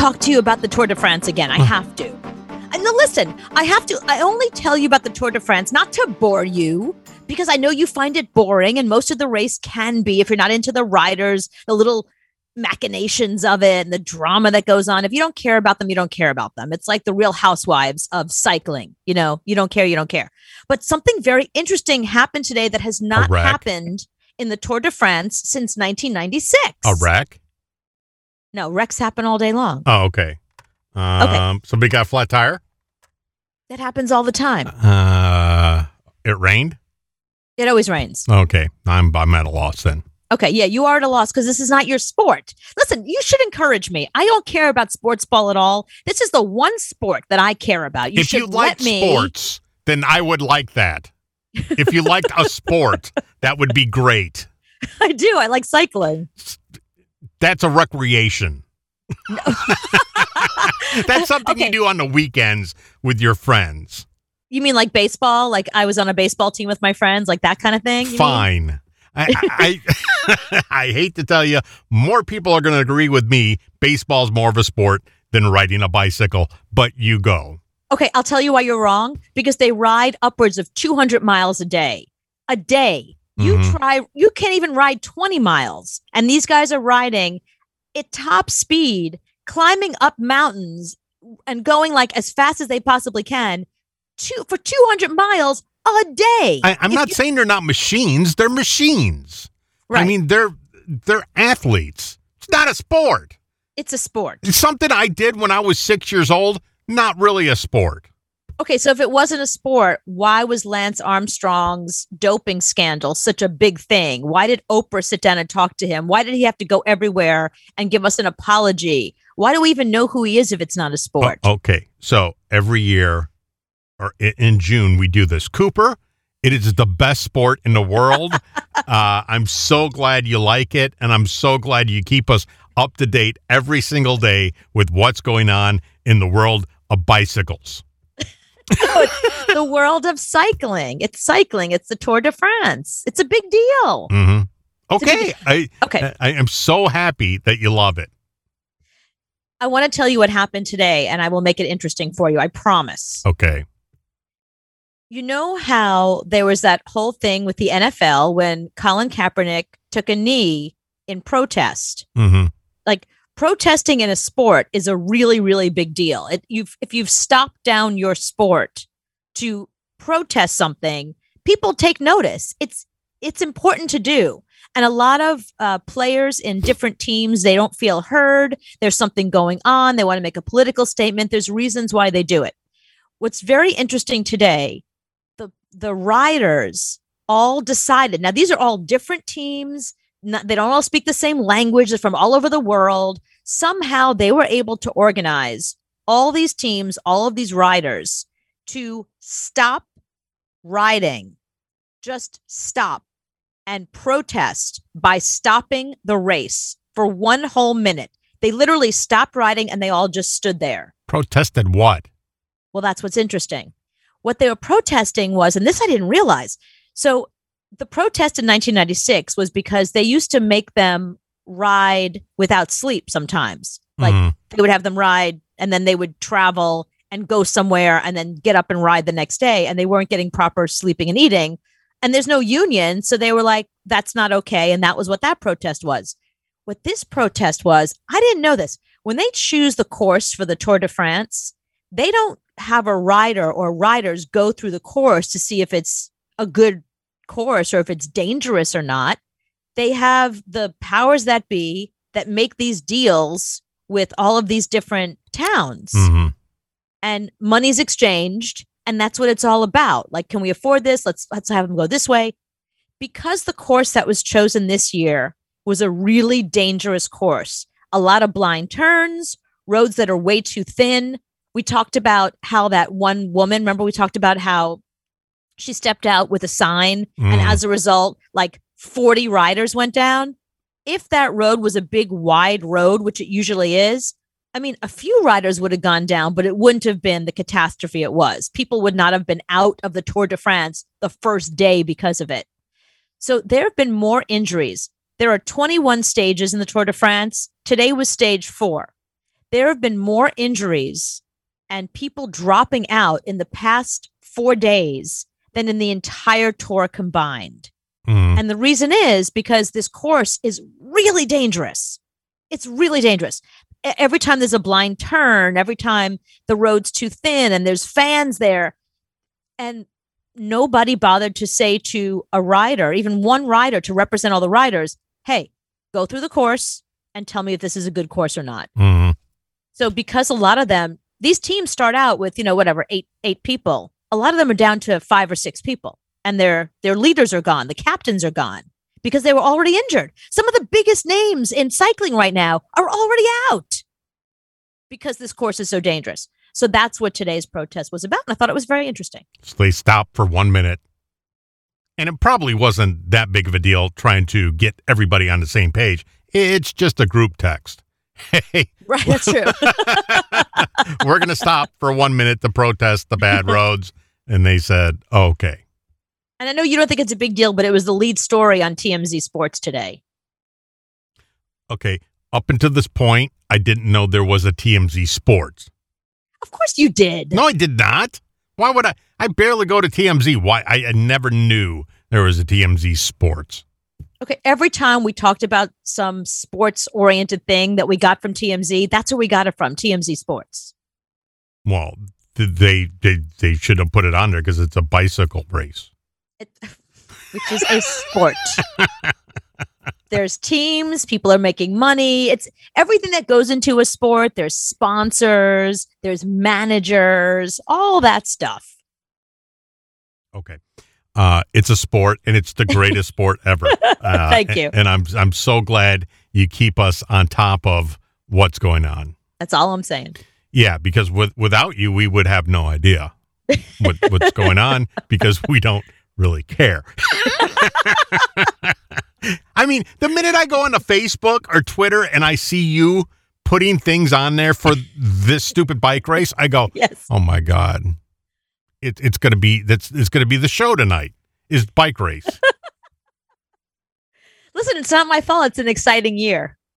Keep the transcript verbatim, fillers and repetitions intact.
talk to you about the Tour de France again. I have to. And now listen, I have to. I only tell you about the Tour de France not to bore you, because I know you find it boring, and most of the race can be if you're not into the riders, the little machinations of it and the drama that goes on. If you don't care about them, you don't care about them. It's like the Real Housewives of cycling. You know, you don't care, you don't care. But something very interesting happened today that has not happened in the Tour de France since nineteen ninety-six. A wreck? No, wrecks happen all day long. Oh, okay. Um, okay. Somebody got a flat tire? That happens all the time. Uh, it rained? It always rains. Okay. I'm, I'm at a loss then. Okay, yeah, you are at a loss because this is not your sport. Listen, you should encourage me. I don't care about sports ball at all. This is the one sport that I care about. You if should you like let me... sports, then I would like that. If you liked a sport, that would be great. I do. I like cycling. That's a recreation. No. That's something okay. you do on the weekends with your friends. You mean like baseball? Like I was on a baseball team with my friends, like that kind of thing? Fine. Mean? I, I, I hate to tell you, more people are going to agree with me. Baseball's more of a sport than riding a bicycle, but you go. Okay, I'll tell you why you're wrong. Because they ride upwards of two hundred miles a day. A day. You mm-hmm. try, you can't even ride twenty miles. And these guys are riding at top speed, climbing up mountains and going like as fast as they possibly can to, for two hundred miles a day. I, I'm if not you, saying they're not machines. They're machines. Right. I mean, they're they're athletes. It's not a sport. It's a sport. It's something I did when I was six years old. Not really a sport. Okay, so if it wasn't a sport, why was Lance Armstrong's doping scandal such a big thing? Why did Oprah sit down and talk to him? Why did he have to go everywhere and give us an apology? Why do we even know who he is if it's not a sport? Oh, okay, so every year or in June, we do this. Cooper, it is the best sport in the world. uh, I'm so glad you like it, and I'm so glad you keep us up to date every single day with what's going on in the world of bicycles. The world of cycling. It's cycling. It's the Tour de France. It's a big deal. Mm-hmm. Okay. I, okay. I, I am so happy that you love it. I want to tell you what happened today, and I will make it interesting for you. I promise. Okay. You know how there was that whole thing with the N F L when Colin Kaepernick took a knee in protest? Mm-hmm. Like, protesting in a sport is a really, really big deal. It, you've, if you've stopped down your sport to protest something, people take notice. It's it's important to do. And a lot of uh, players in different teams, they don't feel heard. There's something going on. They want to make a political statement. There's reasons why they do it. What's very interesting today, the the riders all decided. Now, these are all different teams. Not, they don't all speak the same language. They're from all over the world. Somehow they were able to organize all these teams, all of these riders to stop riding, just stop and protest by stopping the race for one whole minute. They literally stopped riding and they all just stood there. Protested what? Well, that's what's interesting. What they were protesting was, and this I didn't realize. So the protest in nineteen ninety-six was because they used to make them ride without sleep sometimes. Like mm. they would have them ride and then they would travel and go somewhere and then get up and ride the next day. And they weren't getting proper sleeping and eating. And there's no union. So they were like, that's not okay. And that was what that protest was. What this protest was, I didn't know this. When they choose the course for the Tour de France, they don't have a rider or riders go through the course to see if it's a good course or if it's dangerous or not. They have the powers that be that make these deals with all of these different towns. Mm-hmm. And money's exchanged. And that's what it's all about. Like, can we afford this? Let's let's have them go this way. Because the course that was chosen this year was a really dangerous course. A lot of blind turns, roads that are way too thin. We talked about how that one woman, remember we talked about how she stepped out with a sign mm. and as a result, like forty riders went down. If that road was a big wide road, which it usually is, I mean, a few riders would have gone down, but it wouldn't have been the catastrophe it was. People would not have been out of the Tour de France the first day because of it. So there have been more injuries. There are twenty-one stages in the Tour de France. Today was stage four. there have been more injuries and people dropping out in the past four days than in the entire tour combined. Mm. And the reason is because this course is really dangerous. It's really dangerous. E- Every time there's a blind turn, every time the road's too thin and there's fans there, and nobody bothered to say to a rider, even one rider to represent all the riders, hey, go through the course and tell me if this is a good course or not. Mm. So because a lot of them, these teams start out with, you know, whatever, eight eight people. A lot of them are down to five or six people, and their their leaders are gone. The captains are gone because they were already injured. Some of the biggest names in cycling right now are already out because this course is so dangerous. So that's what today's protest was about, and I thought it was very interesting. So they stopped for one minute. And it probably wasn't that big of a deal trying to get everybody on the same page. It's just a group text. Hey, Right, that's true. we're going to stop for one minute to protest the bad roads. And they said, okay. And I know you don't think it's a big deal, but it was the lead story on T M Z Sports today. Okay. Up until this point, I didn't know there was a T M Z Sports. Of course you did. No, I did not. Why would I? I barely go to T M Z. Why? I, I never knew there was a T M Z Sports. Okay, every time we talked about some sports-oriented thing that we got from T M Z, that's where we got it from, T M Z Sports. Well, th- they they they should have put it on there because it's a bicycle race. It, which is a sport. There's teams, people are making money. It's everything that goes into a sport. There's sponsors, there's managers, all that stuff. Okay. Uh, it's a sport, and it's the greatest sport ever. Uh, Thank you. And, and I'm I'm so glad you keep us on top of what's going on. That's all I'm saying. Yeah, because with, without you, we would have no idea what, what's going on because we don't really care. I mean, the minute I go onto Facebook or Twitter and I see you putting things on there for this stupid bike race, I go, Yes. oh my God. It, it's going to be that's it's going to be the show tonight is bike race. Listen, it's not my fault. It's an exciting year.